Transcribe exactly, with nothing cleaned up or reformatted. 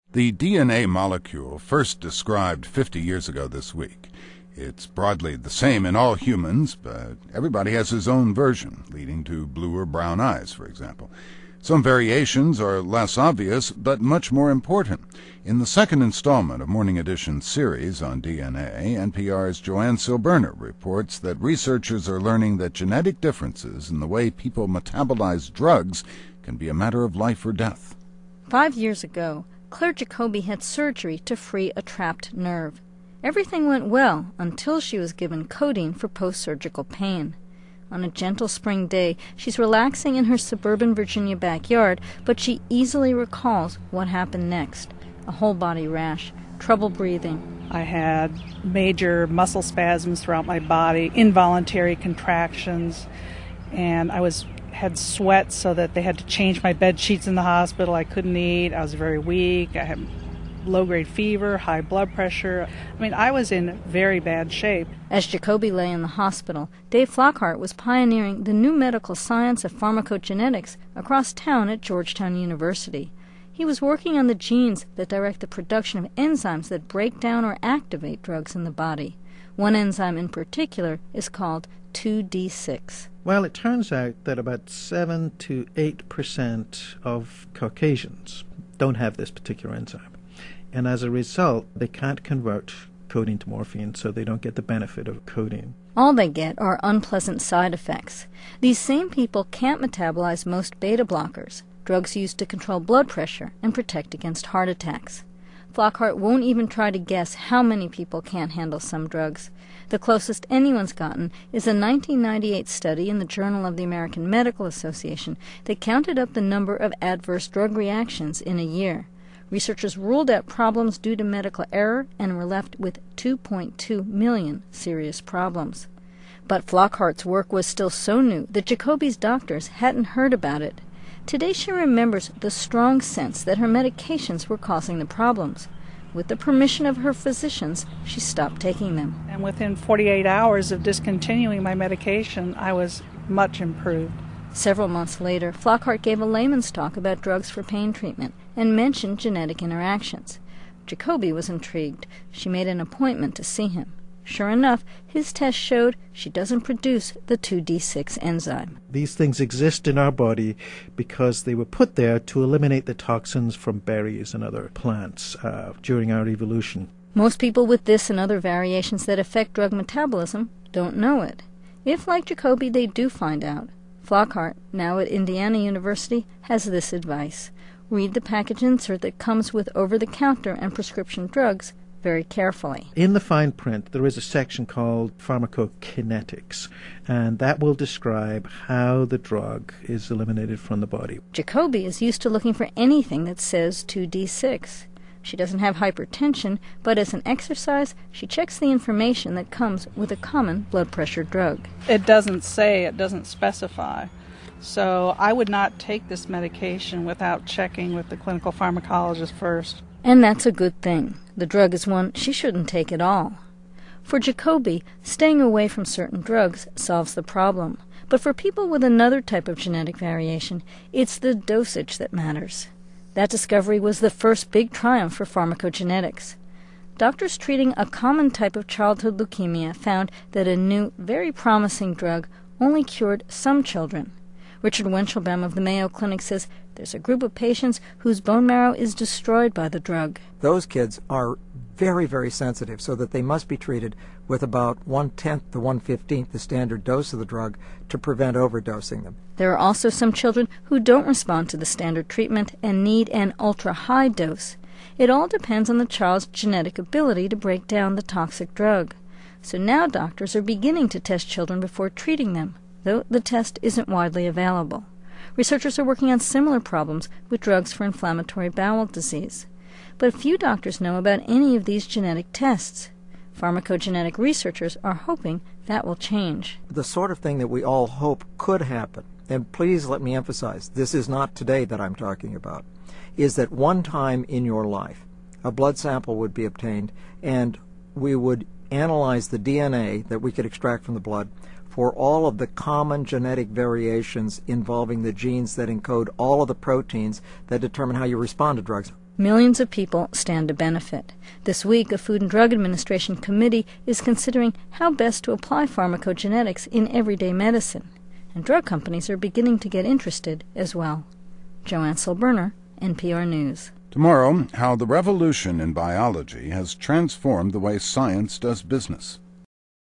The D N A molecule first described fifty years ago this week. It's broadly the same in all humans, but everybody has his own version, leading to blue or brown eyes, for example. Some variations are less obvious, but much more important. In the second installment of Morning Edition's series on D N A, N P R's Joanne Silberner reports that researchers are learning that genetic differences in the way people metabolize drugs can be a matter of life or death. Five years ago, Claire Jacoby had surgery to free a trapped nerve. Everything went well until she was given codeine for post-surgical pain. On a gentle spring day, she's relaxing in her suburban Virginia backyard, but she easily recalls what happened next. A whole-body rash, trouble breathing. I had major muscle spasms throughout my body, involuntary contractions, and I was had sweat so that they had to change my bed sheets in the hospital. I couldn't eat. I was very weak. I had low-grade fever, high blood pressure. I mean, I was in very bad shape. As Jacoby lay in the hospital, Dave Flockhart was pioneering the new medical science of pharmacogenetics across town at Georgetown University. He was working on the genes that direct the production of enzymes that break down or activate drugs in the body. One enzyme in particular is called two D six. Well, it turns out that about seven to eight percent of Caucasians don't have this particular enzyme. And as a result, they can't convert codeine to morphine, so they don't get the benefit of codeine. All they get are unpleasant side effects. These same people can't metabolize most beta blockers, drugs used to control blood pressure and protect against heart attacks. Flockhart won't even try to guess how many people can't handle some drugs. The closest anyone's gotten is a nineteen ninety-eight study in the Journal of the American Medical Association that counted up the number of adverse drug reactions in a year. Researchers ruled out problems due to medical error and were left with two point two million serious problems. But Flockhart's work was still so new that Jacoby's doctors hadn't heard about it. Today she remembers the strong sense that her medications were causing the problems. With the permission of her physicians, she stopped taking them. And within forty-eight hours of discontinuing my medication, I was much improved. Several months later, Flockhart gave a layman's talk about drugs for pain treatment and mentioned genetic interactions. Jacoby was intrigued. She made an appointment to see him. Sure enough, his test showed she doesn't produce the two D six enzyme. These things exist in our body because they were put there to eliminate the toxins from berries and other plants uh, during our evolution. Most people with this and other variations that affect drug metabolism don't know it. If, like Jacoby, they do find out, Flockhart, now at Indiana University, has this advice. Read the package insert that comes with over-the-counter and prescription drugs very carefully. In the fine print, there is a section called pharmacokinetics, and that will describe how the drug is eliminated from the body. Jacoby is used to looking for anything that says two D six. She doesn't have hypertension, but as an exercise, she checks the information that comes with a common blood pressure drug. It doesn't say, it doesn't specify. So I would not take this medication without checking with the clinical pharmacologist first. And that's a good thing. The drug is one she shouldn't take at all. For Jacoby, staying away from certain drugs solves the problem. But for people with another type of genetic variation, it's the dosage that matters. That discovery was the first big triumph for pharmacogenetics. Doctors treating a common type of childhood leukemia found that a new, very promising drug only cured some children. Richard Wencelbaum of the Mayo Clinic says there's a group of patients whose bone marrow is destroyed by the drug. Those kids are very, very sensitive, so that they must be treated with about one-tenth to one-fifteenth the standard dose of the drug to prevent overdosing them. There are also some children who don't respond to the standard treatment and need an ultra-high dose. It all depends on the child's genetic ability to break down the toxic drug. So now doctors are beginning to test children before treating them, though the test isn't widely available. Researchers are working on similar problems with drugs for inflammatory bowel disease. But few doctors know about any of these genetic tests. Pharmacogenetic researchers are hoping that will change. The sort of thing that we all hope could happen, and please let me emphasize, this is not today that I'm talking about, is that one time in your life, a blood sample would be obtained, and we would analyze the D N A that we could extract from the blood for all of the common genetic variations involving the genes that encode all of the proteins that determine how you respond to drugs. Millions of people stand to benefit. This week, a Food and Drug Administration committee is considering how best to apply pharmacogenetics in everyday medicine, and drug companies are beginning to get interested as well. Joanne Silberner, N P R News. Tomorrow, how the revolution in biology has transformed the way science does business.